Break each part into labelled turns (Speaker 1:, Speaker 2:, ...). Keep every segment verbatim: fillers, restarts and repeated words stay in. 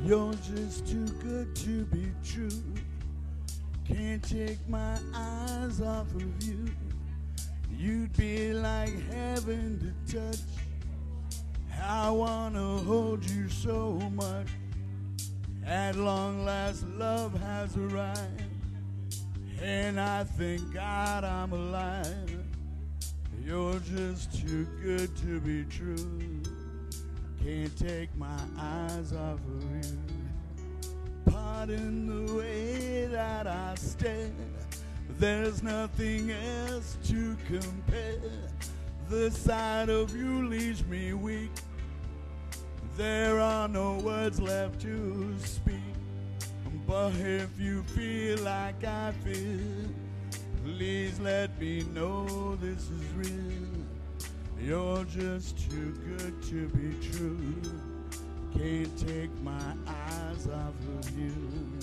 Speaker 1: You're just too good to be true. Can't take my eyes off of you. You'd be like heaven to touch. I wanna hold you so much. At long last, love has arrived, and I thank God I'm alive. You're just too good to be true. Can't take my eyes off of you. Pardon the way that I stare. There's nothing else to compare. The sight of you leaves me weak. There are no words left to speak. But if you feel like I feel, please let me know this is real. You're just too good to be true. Can't take my eyes off of you.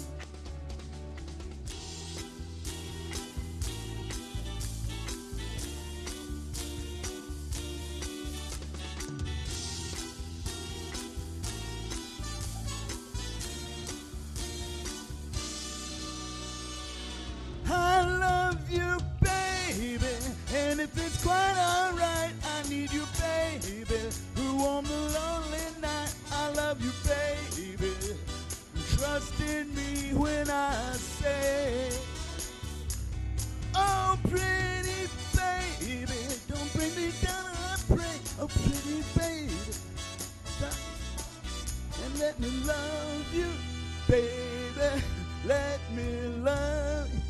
Speaker 1: I love you, baby, and if it's quite alright, I need you, baby. Who on the lonely night, I love you, baby. Trust in me when I say, oh, pretty baby, don't bring me down, I pray. Oh, pretty baby, stop and let me love you, baby. Let me love you.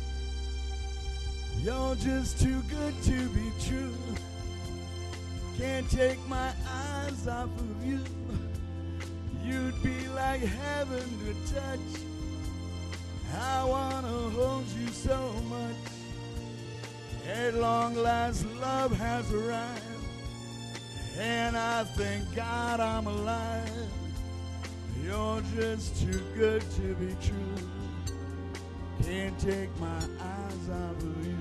Speaker 1: You're just too good to be true. Can't take my eyes off of you. You'd be like heaven to touch. I wanna hold you so much. At long last, love has arrived, and I thank God I'm alive. You're just too good to be true. Can't take my eyes off of you.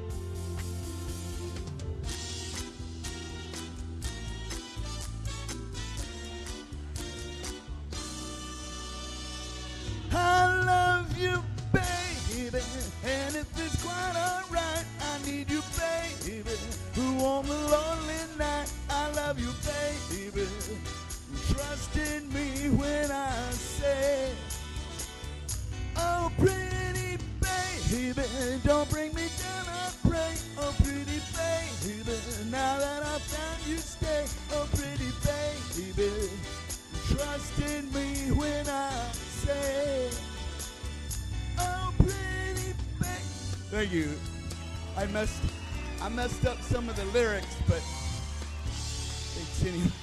Speaker 1: I love you, baby, and if it's quite alright, I need you, baby. Who on the lonely night, I love you, baby. Trust in me when I say, oh, pretty baby, don't bring me down, I pray. Oh, pretty baby, now that I found you, stay. Oh, pretty baby, trust in me when I say, oh, pretty baby. Thank you. I messed, I messed up some of the lyrics, but it's anyway.